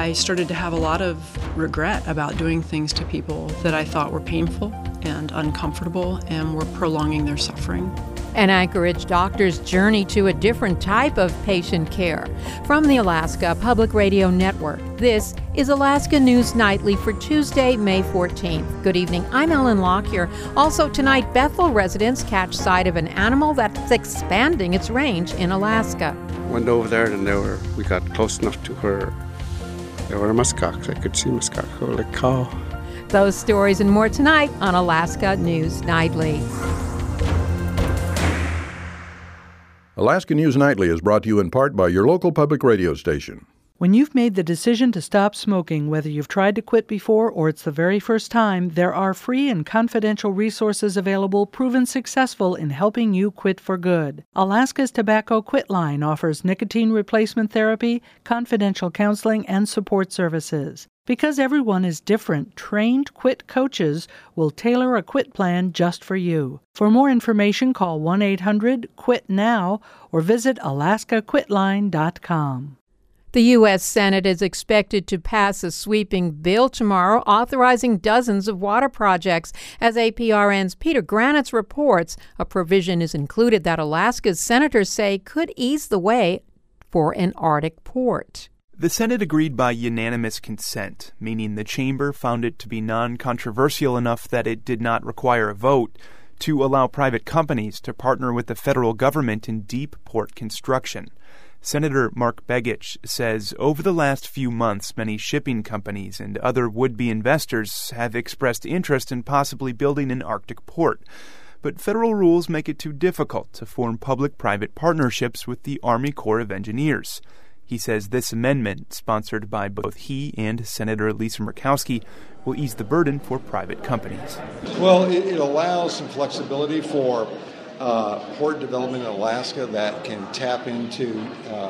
I started to have a lot of regret about doing things to people that I thought were painful and uncomfortable and were prolonging their suffering. An Anchorage doctor's journey to a different type of patient care. From the Alaska Public Radio Network, this is Alaska News Nightly for Tuesday, May 14th. Good evening, I'm Ellen Lockyer. Also tonight, Bethel residents catch sight of an animal that's expanding its range in Alaska. Went over there and we got close enough to her. There were muskox. I could see muskox. Holy cow. Those stories and more tonight on Alaska News Nightly. Alaska News Nightly is brought to you in part by your local public radio station. When you've made the decision to stop smoking, whether you've tried to quit before or it's the very first time, there are free and confidential resources available proven successful in helping you quit for good. Alaska's Tobacco Quit Line offers nicotine replacement therapy, confidential counseling, and support services. Because everyone is different, trained quit coaches will tailor a quit plan just for you. For more information, call 1-800-QUIT-NOW or visit alaskaquitline.com. The U.S. Senate is expected to pass a sweeping bill tomorrow authorizing dozens of water projects. As APRN's Peter Granitz reports, a provision is included that Alaska's senators say could ease the way for an Arctic port. The Senate agreed by unanimous consent, meaning the chamber found it to be non-controversial enough that it did not require a vote, to allow private companies to partner with the federal government in deep port construction. Senator Mark Begich says over the last few months, many shipping companies and other would-be investors have expressed interest in possibly building an Arctic port. But federal rules make it too difficult to form public-private partnerships with the Army Corps of Engineers. He says this amendment, sponsored by both he and Senator Lisa Murkowski, will ease the burden for private companies. Well, it allows some flexibility for port development in Alaska that can tap into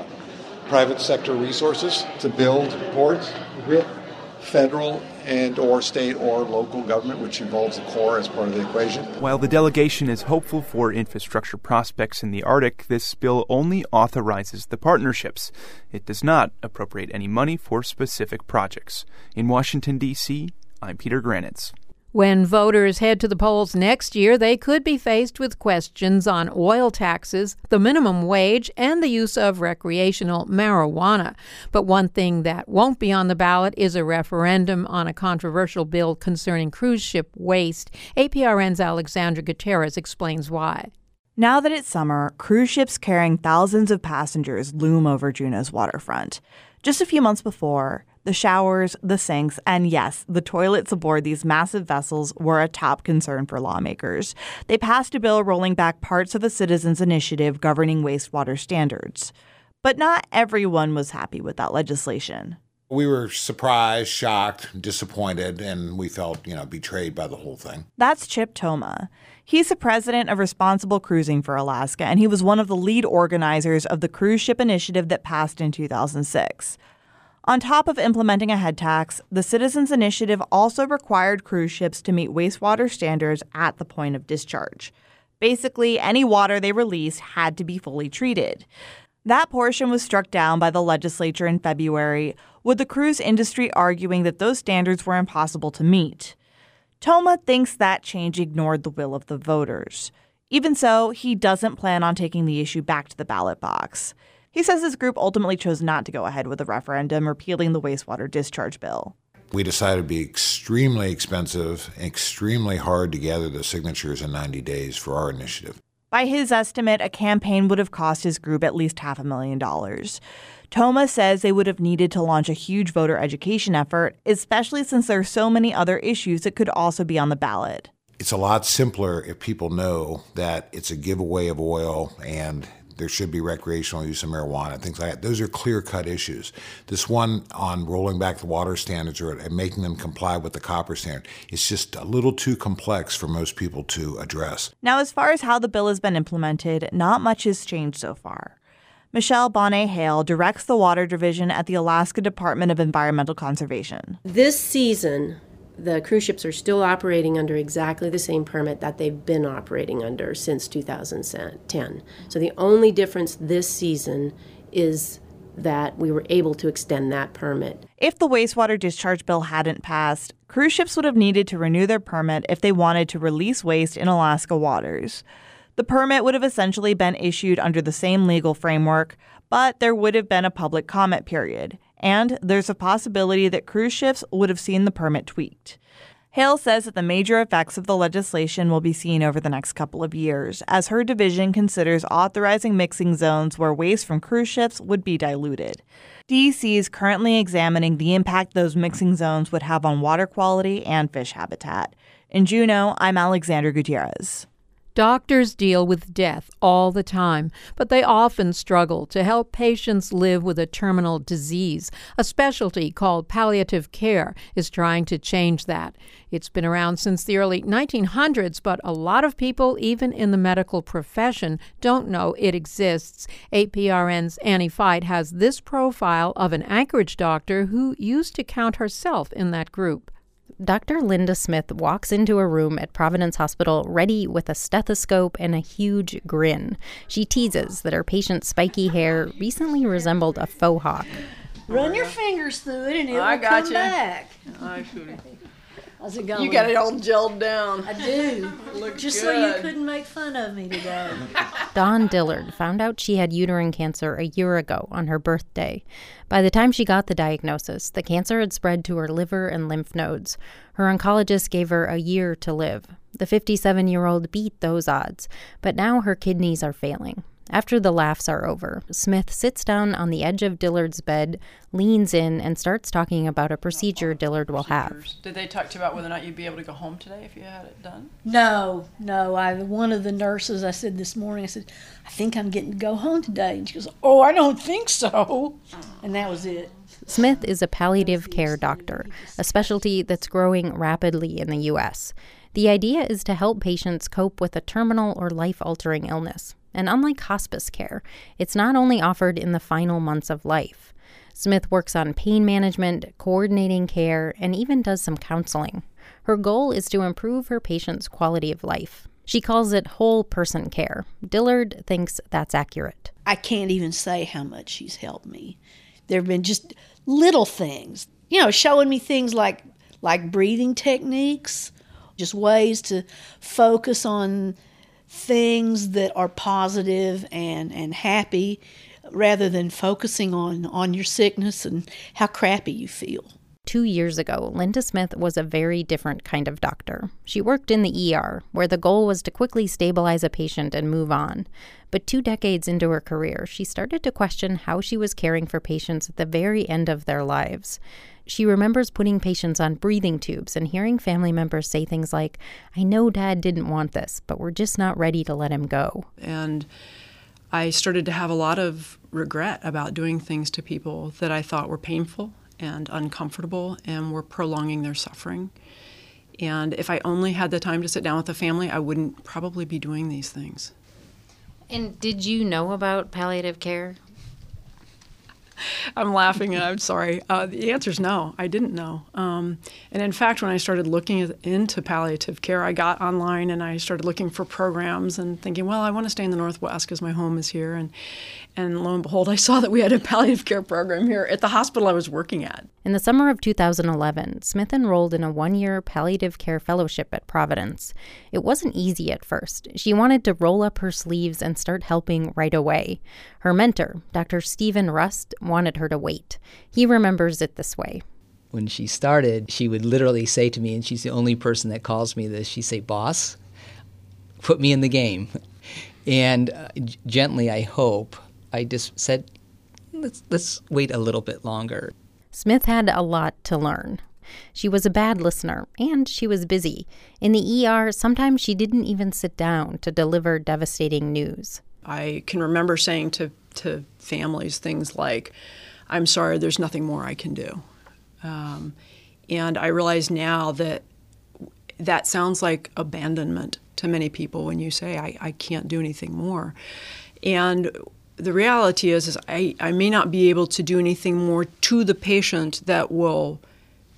private sector resources to build ports with federal and or state or local government, which involves the Corps as part of the equation. While the delegation is hopeful for infrastructure prospects in the Arctic, this bill only authorizes the partnerships. It does not appropriate any money for specific projects. In Washington, D.C., I'm Peter Granitz. When voters head to the polls next year, they could be faced with questions on oil taxes, the minimum wage, and the use of recreational marijuana. But one thing that won't be on the ballot is a referendum on a controversial bill concerning cruise ship waste. APRN's Alexandra Gutierrez explains why. Now that it's summer, cruise ships carrying thousands of passengers loom over Juneau's waterfront. Just a few months before, the showers, the sinks, and yes, the toilets aboard these massive vessels were a top concern for lawmakers. They passed a bill rolling back parts of a citizens' initiative governing wastewater standards. But not everyone was happy with that legislation. We were surprised, shocked, disappointed, and we felt, betrayed by the whole thing. That's Chip Toma. He's the president of Responsible Cruising for Alaska, and he was one of the lead organizers of the cruise ship initiative that passed in 2006. On top of implementing a head tax, the Citizens Initiative also required cruise ships to meet wastewater standards at the point of discharge. Basically, any water they released had to be fully treated. That portion was struck down by the legislature in February, with the cruise industry arguing that those standards were impossible to meet. Toma thinks that change ignored the will of the voters. Even so, he doesn't plan on taking the issue back to the ballot box. He says his group ultimately chose not to go ahead with a referendum repealing the wastewater discharge bill. We decided it'd be extremely expensive, extremely hard to gather the signatures in 90 days for our initiative. By his estimate, a campaign would have cost his group at least $500,000. Toma says they would have needed to launch a huge voter education effort, especially since there are so many other issues that could also be on the ballot. It's a lot simpler if people know that it's a giveaway of oil and there should be recreational use of marijuana, things like that. Those are clear-cut issues. This one on rolling back the water standards or making them comply with the copper standard, it's just a little too complex for most people to address. Now, as far as how the bill has been implemented, not much has changed so far. Michelle Bonnet-Hale directs the Water Division at the Alaska Department of Environmental Conservation. This season, the cruise ships are still operating under exactly the same permit that they've been operating under since 2010. So the only difference this season is that we were able to extend that permit. If the wastewater discharge bill hadn't passed, cruise ships would have needed to renew their permit if they wanted to release waste in Alaska waters. The permit would have essentially been issued under the same legal framework, but there would have been a public comment period, and there's a possibility that cruise ships would have seen the permit tweaked. Hale says that the major effects of the legislation will be seen over the next couple of years, as her division considers authorizing mixing zones where waste from cruise ships would be diluted. DEC is currently examining the impact those mixing zones would have on water quality and fish habitat. In Juneau, I'm Alexandra Gutierrez. Doctors deal with death all the time, but they often struggle to help patients live with a terminal disease. A specialty called palliative care is trying to change that. It's been around since the early 1900s, but a lot of people, even in the medical profession, don't know it exists. APRN's Annie Fight has this profile of an Anchorage doctor who used to count herself in that group. Dr. Linda Smith walks into a room at Providence Hospital ready with a stethoscope and a huge grin. She teases that her patient's spiky hair recently resembled a faux hawk. Run your fingers through it and it will come back. How's it going? You got it all gelled down. I do. Just so you couldn't make fun of me today. Dawn Dillard found out she had uterine cancer a year ago on her birthday. By the time she got the diagnosis, the cancer had spread to her liver and lymph nodes. Her oncologist gave her a year to live. The 57-year-old beat those odds, but now her kidneys are failing. After the laughs are over, Smith sits down on the edge of Dillard's bed, leans in, and starts talking about a procedure Dillard will have. Did they talk to you about whether or not you'd be able to go home today if you had it done? No. One of the nurses, I said this morning, I said, I think I'm getting to go home today. And she goes, oh, I don't think so. And that was it. Smith is a palliative care doctor, a specialty that's growing rapidly in the U.S. The idea is to help patients cope with a terminal or life-altering illness. And unlike hospice care, it's not only offered in the final months of life. Smith works on pain management, coordinating care, and even does some counseling. Her goal is to improve her patients' quality of life. She calls it whole person care. Dillard thinks that's accurate. I can't even say how much she's helped me. There have been just little things, showing me things like breathing techniques, just ways to focus on things that are positive and happy rather than focusing on your sickness and how crappy you feel. 2 years ago, Linda Smith was a very different kind of doctor. She worked in the ER, where the goal was to quickly stabilize a patient and move on. But 2 decades into her career, she started to question how she was caring for patients at the very end of their lives. She remembers putting patients on breathing tubes and hearing family members say things like, I know Dad didn't want this, but we're just not ready to let him go. And I started to have a lot of regret about doing things to people that I thought were painful and uncomfortable and were prolonging their suffering. And if I only had the time to sit down with the family, I wouldn't probably be doing these things. And did you know about palliative care? I'm laughing. I'm sorry. The answer is no. I didn't know. And in fact, when I started looking into palliative care, I got online and I started looking for programs and thinking, well, I want to stay in the Northwest because my home is here. And lo and behold, I saw that we had a palliative care program here at the hospital I was working at. In the summer of 2011, Smith enrolled in a 1-year palliative care fellowship at Providence. It wasn't easy at first. She wanted to roll up her sleeves and start helping right away. Her mentor, Dr. Stephen Rust, wanted her to wait. He remembers it this way. When she started, she would literally say to me, and she's the only person that calls me this, she'd say, boss, put me in the game. And gently, I hope, I just said, let's wait a little bit longer. Smith had a lot to learn. She was a bad listener, and she was busy. In the ER, sometimes she didn't even sit down to deliver devastating news. I can remember saying to families things like, I'm sorry, there's nothing more I can do. And I realize now that sounds like abandonment to many people when you say, I can't do anything more. And the reality is I may not be able to do anything more to the patient that will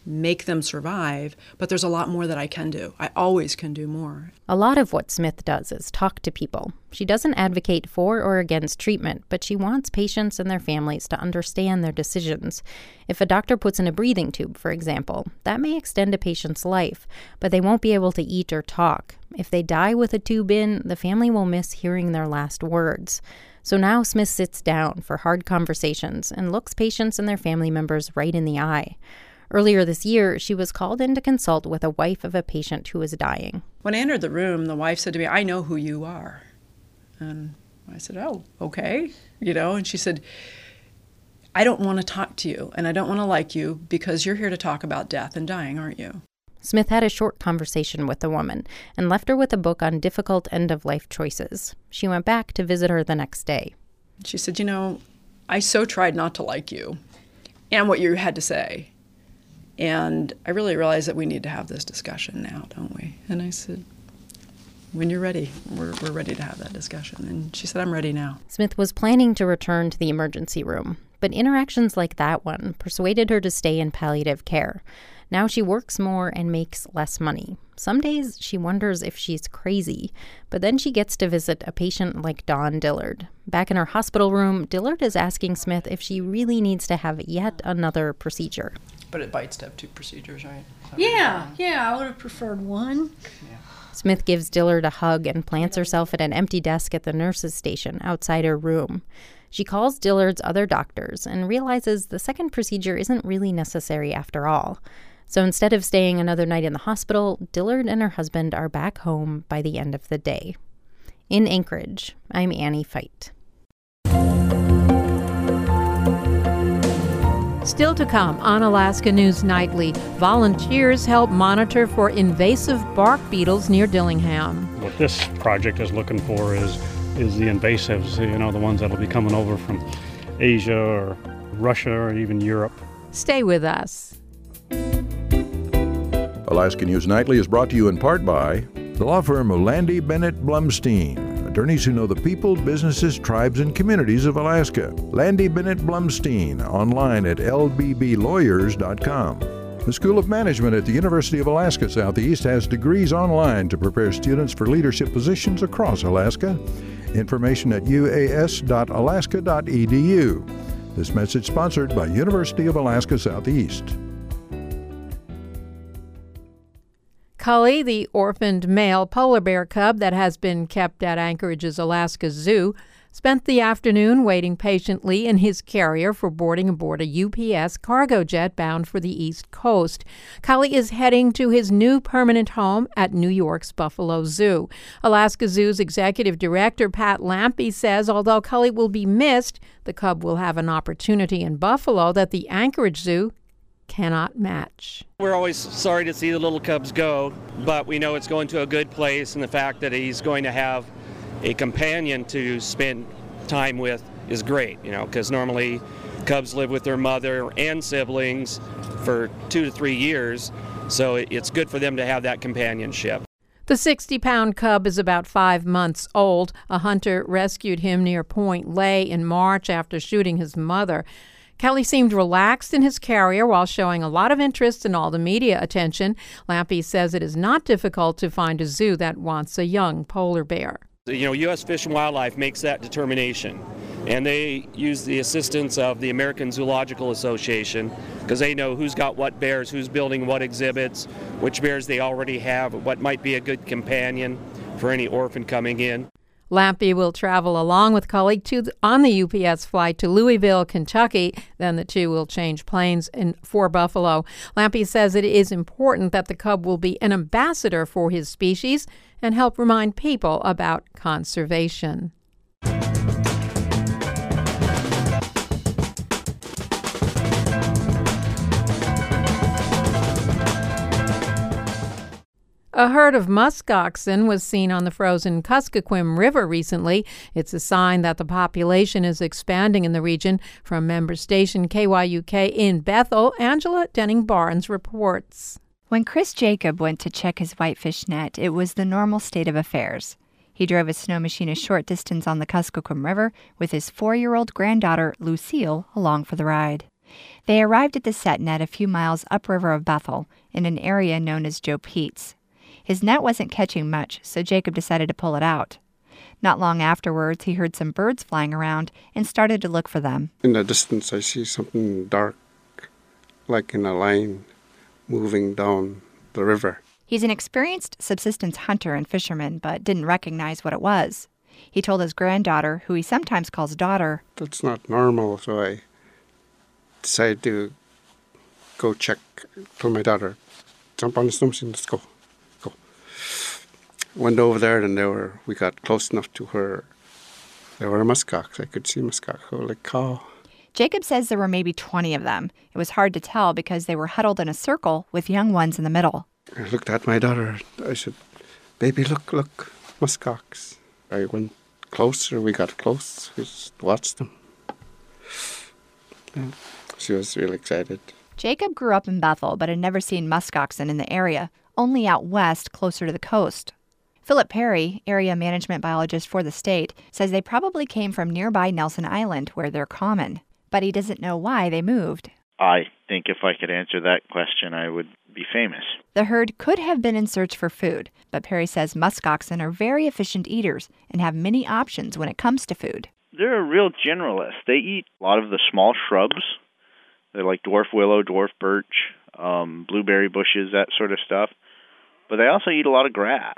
make them survive, but there's a lot more that I can do. I always can do more. A lot of what Smith does is talk to people. She doesn't advocate for or against treatment, but she wants patients and their families to understand their decisions. If a doctor puts in a breathing tube, for example, that may extend a patient's life, but they won't be able to eat or talk. If they die with a tube in, the family will miss hearing their last words. So now Smith sits down for hard conversations and looks patients and their family members right in the eye. Earlier this year, she was called in to consult with a wife of a patient who was dying. When I entered the room, the wife said to me, "I know who you are." And I said, "Oh, okay." And she said, "I don't want to talk to you, and I don't want to like you because you're here to talk about death and dying, aren't you?" Smith had a short conversation with the woman and left her with a book on difficult end-of-life choices. She went back to visit her the next day. She said, "I so tried not to like you and what you had to say. And I really realized that we need to have this discussion now, don't we?" And I said, "When you're ready, we're ready to have that discussion." And she said, "I'm ready now." Smith was planning to return to the emergency room, but interactions like that one persuaded her to stay in palliative care. Now she works more and makes less money. Some days she wonders if she's crazy, but then she gets to visit a patient like Dawn Dillard. Back in her hospital room, Dillard is asking Smith if she really needs to have yet another procedure. But it bites to have 2 procedures, right? Yeah, I would have preferred one. Smith gives Dillard a hug and plants herself at an empty desk at the nurse's station outside her room. She calls Dillard's other doctors and realizes the second procedure isn't really necessary after all. So instead of staying another night in the hospital, Dillard and her husband are back home by the end of the day. In Anchorage, I'm Annie Feit. Still to come on Alaska News Nightly, volunteers help monitor for invasive bark beetles near Dillingham. What this project is looking for is the invasives, the ones that will be coming over from Asia or Russia or even Europe. Stay with us. Alaska News Nightly is brought to you in part by the law firm of Landy Bennett Blumstein, attorneys who know the people, businesses, tribes, and communities of Alaska. Landy Bennett Blumstein, online at lbblawyers.com. The School of Management at the University of Alaska Southeast has degrees online to prepare students for leadership positions across Alaska. Information at uas.alaska.edu. This message sponsored by University of Alaska Southeast. Cully, the orphaned male polar bear cub that has been kept at Anchorage's Alaska Zoo, spent the afternoon waiting patiently in his carrier for boarding aboard a UPS cargo jet bound for the East Coast. Cully is heading to his new permanent home at New York's Buffalo Zoo. Alaska Zoo's executive director, Pat Lampe, says although Cully will be missed, the cub will have an opportunity in Buffalo that the Anchorage Zoo cannot match. We're always sorry to see the little cubs go, but we know it's going to a good place, and the fact that he's going to have a companion to spend time with is great, because normally cubs live with their mother and siblings for 2 to 3 years, so it's good for them to have that companionship. The 60-pound cub is about 5 months old. A hunter rescued him near Point Lay in March after shooting his mother. Kelly seemed relaxed in his carrier while showing a lot of interest in all the media attention. Lampe says it is not difficult to find a zoo that wants a young polar bear. U.S. Fish and Wildlife makes that determination, and they use the assistance of the American Zoological Association because they know who's got what bears, who's building what exhibits, which bears they already have, what might be a good companion for any orphan coming in. Lampe will travel along with Cully on the UPS flight to Louisville, Kentucky. Then the two will change planes for Buffalo. Lampe says it is important that the cub will be an ambassador for his species and help remind people about conservation. A herd of musk oxen was seen on the frozen Kuskokwim River recently. It's a sign that the population is expanding in the region. From member station KYUK in Bethel, Angela Denning-Barnes reports. When Chris Jacob went to check his whitefish net, it was the normal state of affairs. He drove his snow machine a short distance on the Kuskokwim River with his 4-year-old granddaughter, Lucille, along for the ride. They arrived at the set net a few miles upriver of Bethel in an area known as Joe Pete's. His net wasn't catching much, so Jacob decided to pull it out. Not long afterwards, he heard some birds flying around and started to look for them. In the distance, I see something dark, like in a line, moving down the river. He's an experienced subsistence hunter and fisherman, but didn't recognize what it was. He told his granddaughter, who he sometimes calls daughter, "That's not normal," so I decided to go check. Told my daughter, "Jump on the snow machine, let's go." Went over there, and we got close enough to her. There were muskox. I could see muskox. Holy cow. Jacob says there were maybe 20 of them. It was hard to tell because they were huddled in a circle with young ones in the middle. I looked at my daughter. I said, "Baby, look, muskox." I went closer. We got close. We just watched them. Yeah, she was really excited. Jacob grew up in Bethel, but had never seen muskoxen in the area, only out west, closer to the coast. Philip Perry, area management biologist for the state, says they probably came from nearby Nelson Island, where they're common. But he doesn't know why they moved. I think if I could answer that question, I would be famous. The herd could have been in search for food, but Perry says muskoxen are very efficient eaters and have many options when it comes to food. They're a real generalist. They eat a lot of the small shrubs. They're like dwarf willow, dwarf birch, blueberry bushes, that sort of stuff. But they also eat a lot of grass.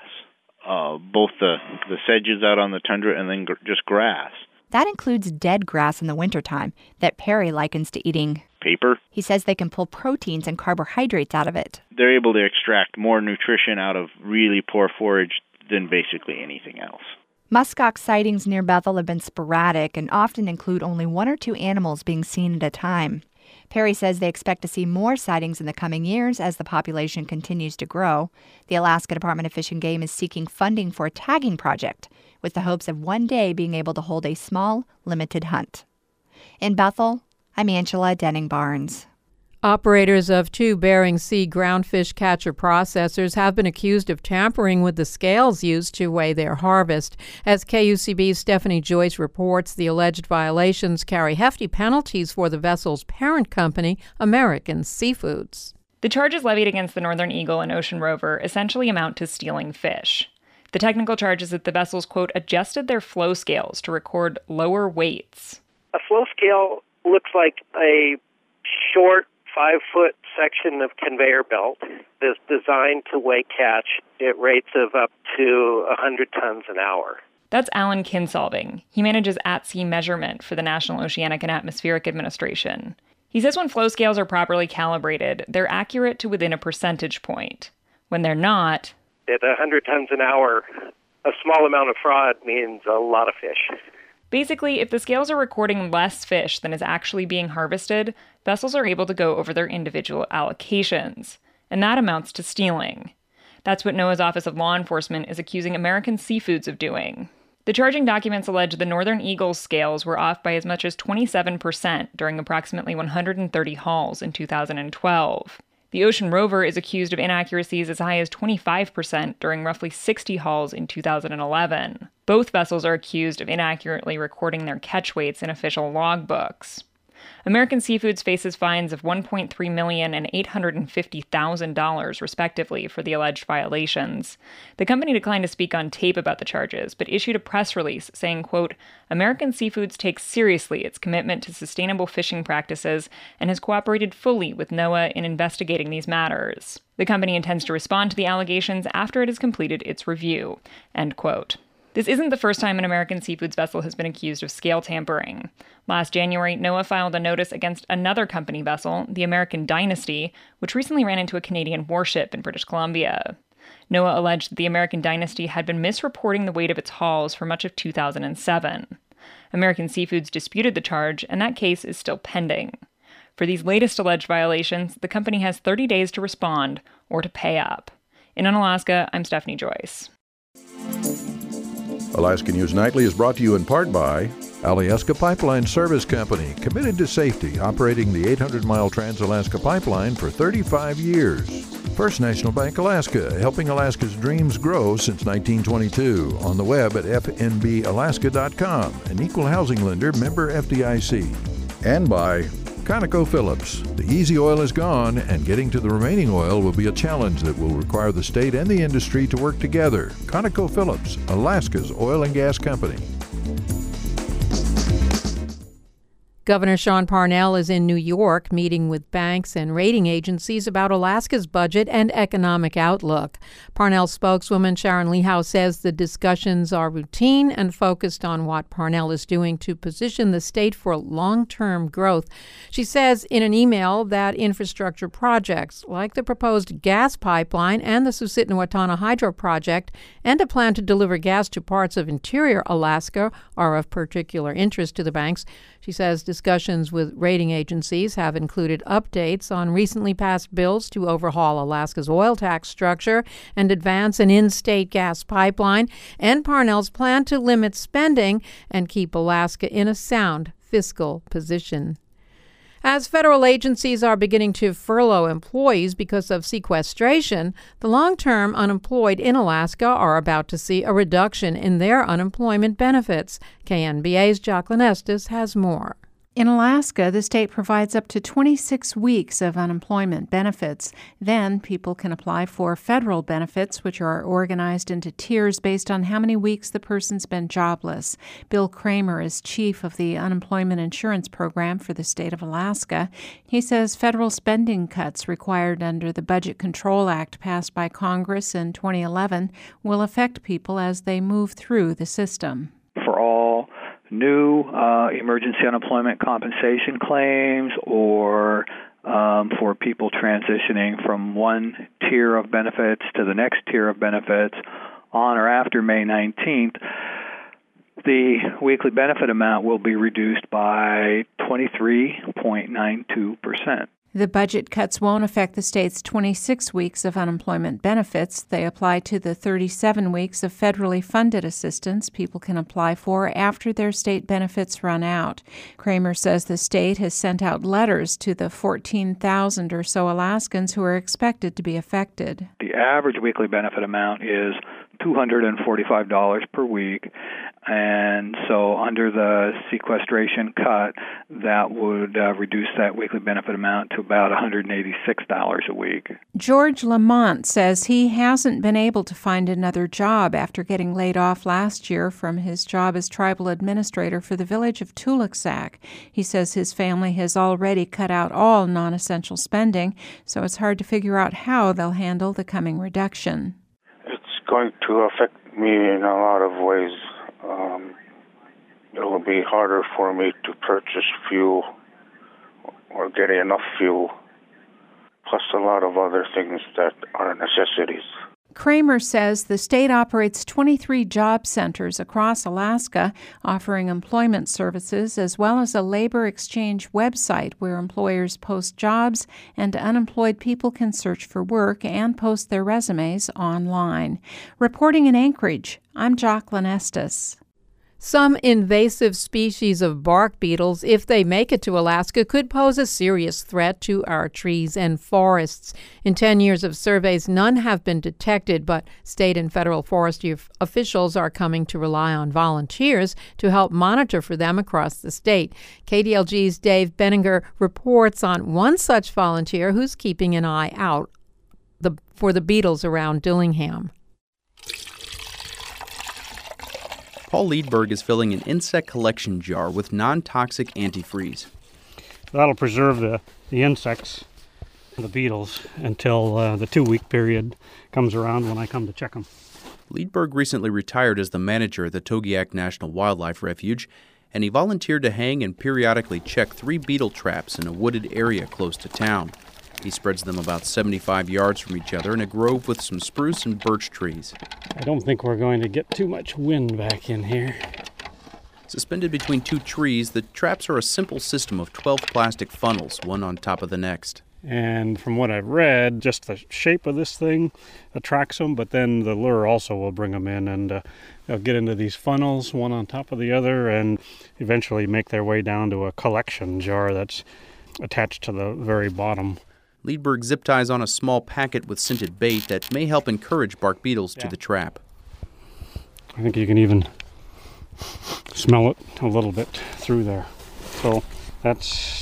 Both the sedges out on the tundra and then just grass. That includes dead grass in the wintertime that Perry likens to eating paper. He says they can pull proteins and carbohydrates out of it. They're able to extract more nutrition out of really poor forage than basically anything else. Muskox sightings near Bethel have been sporadic and often include only 1 or 2 animals being seen at a time. Perry says they expect to see more sightings in the coming years as the population continues to grow. The Alaska Department of Fish and Game is seeking funding for a tagging project with the hopes of one day being able to hold a small, limited hunt. In Bethel, I'm Angela Denning-Barnes. Operators of 2 Bering Sea groundfish catcher processors have been accused of tampering with the scales used to weigh their harvest. As KUCB's Stephanie Joyce reports, the alleged violations carry hefty penalties for the vessel's parent company, American Seafoods. The charges levied against the Northern Eagle and Ocean Rover essentially amount to stealing fish. The technical charge is that the vessels, quote, adjusted their flow scales to record lower weights. A flow scale looks like a short 5-foot section of conveyor belt that's designed to weigh catch at rates of up to 100 tons an hour. That's Alan Kinsolving. He manages at-sea measurement for the National Oceanic and Atmospheric Administration. He says when flow scales are properly calibrated, they're accurate to within a percentage point. When they're not... At 100 tons an hour, a small amount of fraud means a lot of fish. Basically, if the scales are recording less fish than is actually being harvested, vessels are able to go over their individual allocations, and that amounts to stealing. That's what NOAA's Office of Law Enforcement is accusing American Seafoods of doing. The charging documents allege the Northern Eagle's scales were off by as much as 27% during approximately 130 hauls in 2012. The Ocean Rover is accused of inaccuracies as high as 25% during roughly 60 hauls in 2011. Both vessels are accused of inaccurately recording their catch weights in official logbooks. American Seafoods faces fines of $1.3 million and $850,000, respectively, for the alleged violations. The company declined to speak on tape about the charges, but issued a press release saying, quote, American Seafoods takes seriously its commitment to sustainable fishing practices and has cooperated fully with NOAA in investigating these matters. The company intends to respond to the allegations after it has completed its review, end quote. This isn't the first time an American Seafoods vessel has been accused of scale tampering. Last January, NOAA filed a notice against another company vessel, the American Dynasty, which recently ran into a Canadian warship in British Columbia. NOAA alleged that the American Dynasty had been misreporting the weight of its hauls for much of 2007. American Seafoods disputed the charge, and that case is still pending. For these latest alleged violations, the company has 30 days to respond or to pay up. In Unalaska, I'm Stephanie Joyce. Alaska News Nightly is brought to you in part by Alyeska Pipeline Service Company, committed to safety, operating the 800-mile Trans-Alaska Pipeline for 35 years. First National Bank Alaska, helping Alaska's dreams grow since 1922. On the web at fnbalaska.com, an equal housing lender, member FDIC. And by ConocoPhillips. The easy oil is gone, and getting to the remaining oil will be a challenge that will require the state and the industry to work together. ConocoPhillips, Alaska's oil and gas company. Governor Sean Parnell is in New York meeting with banks and rating agencies about Alaska's budget and economic outlook. Parnell spokeswoman Sharon Lehow says the discussions are routine and focused on what Parnell is doing to position the state for long-term growth. She says in an email that infrastructure projects like the proposed gas pipeline and the Susitna-Watana Hydro Project and a plan to deliver gas to parts of interior Alaska are of particular interest to the banks. She says discussions with rating agencies have included updates on recently passed bills to overhaul Alaska's oil tax structure and advance an in-state gas pipeline, and Parnell's plan to limit spending and keep Alaska in a sound fiscal position. As federal agencies are beginning to furlough employees because of sequestration, the long-term unemployed in Alaska are about to see a reduction in their unemployment benefits. KNBA's Jacqueline Estes has more. In Alaska, the state provides up to 26 weeks of unemployment benefits. Then people can apply for federal benefits, which are organized into tiers based on how many weeks the person's been jobless. Bill Kramer is chief of the Unemployment Insurance Program for the state of Alaska. He says federal spending cuts required under the Budget Control Act passed by Congress in 2011 will affect people as they move through the system. For all new emergency unemployment compensation claims or for people transitioning from one tier of benefits to the next tier of benefits on or after May 19th, the weekly benefit amount will be reduced by 23.92%. The budget cuts won't affect the state's 26 weeks of unemployment benefits. They apply to the 37 weeks of federally funded assistance people can apply for after their state benefits run out. Kramer says the state has sent out letters to the 14,000 or so Alaskans who are expected to be affected. The average weekly benefit amount is $245 per week, and so under the sequestration cut, that would reduce that weekly benefit amount to about $186 a week. George Lamont says he hasn't been able to find another job after getting laid off last year from his job as tribal administrator for the village of Tulaksak. He says his family has already cut out all non-essential spending, so it's hard to figure out how they'll handle the coming reduction. Going to affect me in a lot of ways. It will be harder for me to purchase fuel or get enough fuel, plus a lot of other things that are necessities. Kramer says the state operates 23 job centers across Alaska, offering employment services as well as a labor exchange website where employers post jobs and unemployed people can search for work and post their resumes online. Reporting in Anchorage, I'm Jacqueline Estes. Some invasive species of bark beetles, if they make it to Alaska, could pose a serious threat to our trees and forests. In 10 years of surveys, none have been detected, but state and federal forestry officials are coming to rely on volunteers to help monitor for them across the state. KDLG's Dave Benninger reports on one such volunteer who's keeping an eye out for the beetles around Dillingham. Paul Liedberg is filling an insect collection jar with non-toxic antifreeze. That'll preserve the insects, the beetles, until the 2-week period comes around when I come to check them. Liedberg recently retired as the manager at the Togiak National Wildlife Refuge, and he volunteered to hang and periodically check 3 beetle traps in a wooded area close to town. He spreads them about 75 yards from each other in a grove with some spruce and birch trees. I don't think we're going to get too much wind back in here. Suspended between 2 trees, the traps are a simple system of 12 plastic funnels, one on top of the next. And from what I've read, just the shape of this thing attracts them, but then the lure also will bring them in, and they'll get into these funnels, one on top of the other, and eventually make their way down to a collection jar that's attached to the very bottom. Liedberg zip ties on a small packet with scented bait that may help encourage bark beetles to the trap. I think you can even smell it a little bit through there. So that's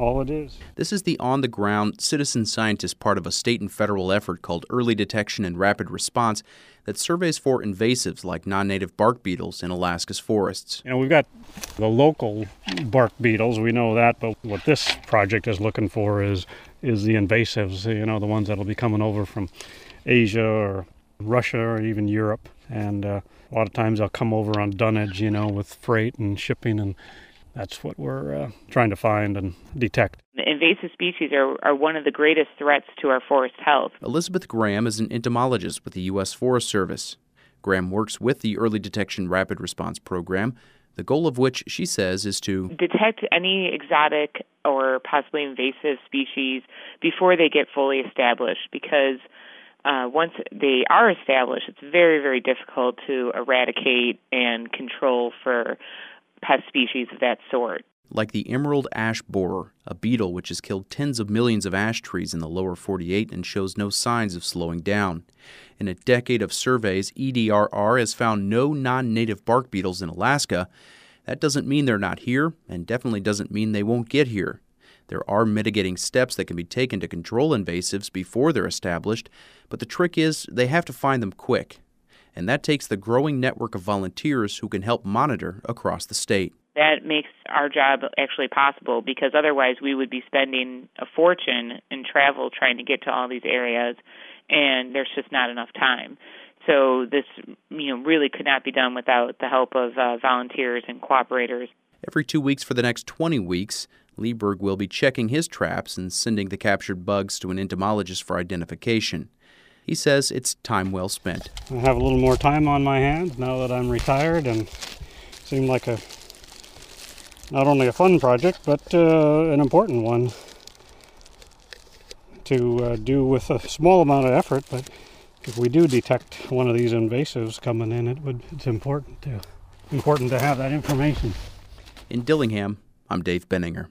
all it is. This is the on-the-ground citizen scientist part of a state and federal effort called Early Detection and Rapid Response that surveys for invasives like non-native bark beetles in Alaska's forests. We've got the local bark beetles, we know that, but what this project is looking for is the invasives, the ones that'll be coming over from Asia or Russia or even Europe. And a lot of times they'll come over on dunnage, with freight and shipping, and that's what we're trying to find and detect. Invasive species are one of the greatest threats to our forest health. Elizabeth Graham is an entomologist with the U.S. Forest Service. Graham works with the Early Detection Rapid Response Program, the goal of which, she says, is to detect any exotic or possibly invasive species before they get fully established, because once they are established, it's very, very difficult to eradicate and control for pest species of that sort. Like the emerald ash borer, a beetle which has killed tens of millions of ash trees in the lower 48 and shows no signs of slowing down. In a decade of surveys, EDRR has found no non-native bark beetles in Alaska. That doesn't mean they're not here, and definitely doesn't mean they won't get here. There are mitigating steps that can be taken to control invasives before they're established, but the trick is they have to find them quick. And that takes the growing network of volunteers who can help monitor across the state. That makes our job actually possible, because otherwise we would be spending a fortune in travel trying to get to all these areas, and there's just not enough time. So this really could not be done without the help of volunteers and cooperators. Every 2 weeks for the next 20 weeks, Lieberg will be checking his traps and sending the captured bugs to an entomologist for identification. He says it's time well spent. I have a little more time on my hands now that I'm retired, and it seemed like not only a fun project, but an important one to do with a small amount of effort. But if we do detect one of these invasives coming in, it's important to have that information. In Dillingham, I'm Dave Benninger.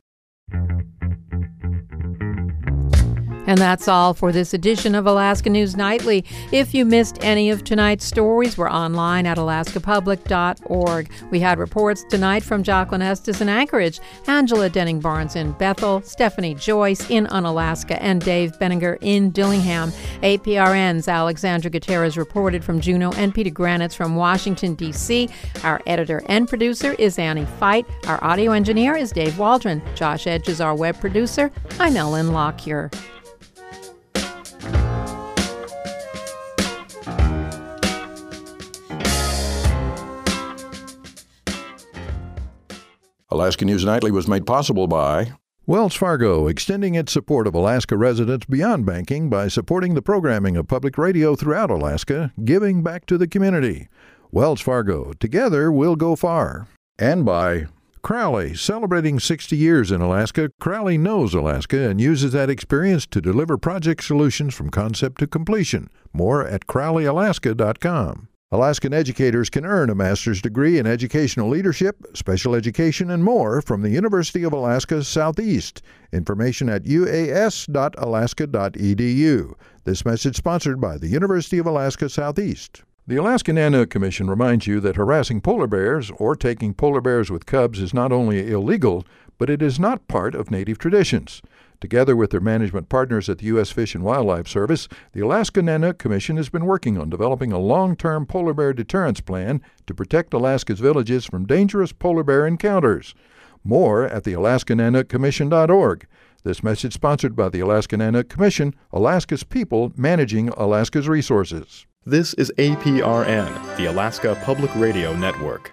And that's all for this edition of Alaska News Nightly. If you missed any of tonight's stories, we're online at alaskapublic.org. We had reports tonight from Jocelyn Estes in Anchorage, Angela Denning-Barnes in Bethel, Stephanie Joyce in Unalaska, and Dave Benninger in Dillingham. APRN's Alexandra Gutierrez reported from Juneau, and Peter Granitz from Washington, D.C. Our editor and producer is Annie Fite. Our audio engineer is Dave Waldron. Josh Edge is our web producer. I'm Ellen Lockyer. Alaska News Nightly was made possible by Wells Fargo, extending its support of Alaska residents beyond banking by supporting the programming of public radio throughout Alaska, giving back to the community. Wells Fargo, together we'll go far. And by Crowley, celebrating 60 years in Alaska. Crowley knows Alaska and uses that experience to deliver project solutions from concept to completion. More at crowleyalaska.com. Alaskan educators can earn a master's degree in educational leadership, special education, and more from the University of Alaska Southeast. Information at uas.alaska.edu. This message sponsored by the University of Alaska Southeast. The Alaska Nanook Commission reminds you that harassing polar bears or taking polar bears with cubs is not only illegal, but it is not part of Native traditions. Together with their management partners at the U.S. Fish and Wildlife Service, the Alaska Nanook Commission has been working on developing a long-term polar bear deterrence plan to protect Alaska's villages from dangerous polar bear encounters. More at the AlaskaNanookCommission.org. This message sponsored by the Alaska Nanook Commission, Alaska's people managing Alaska's resources. This is APRN, the Alaska Public Radio Network.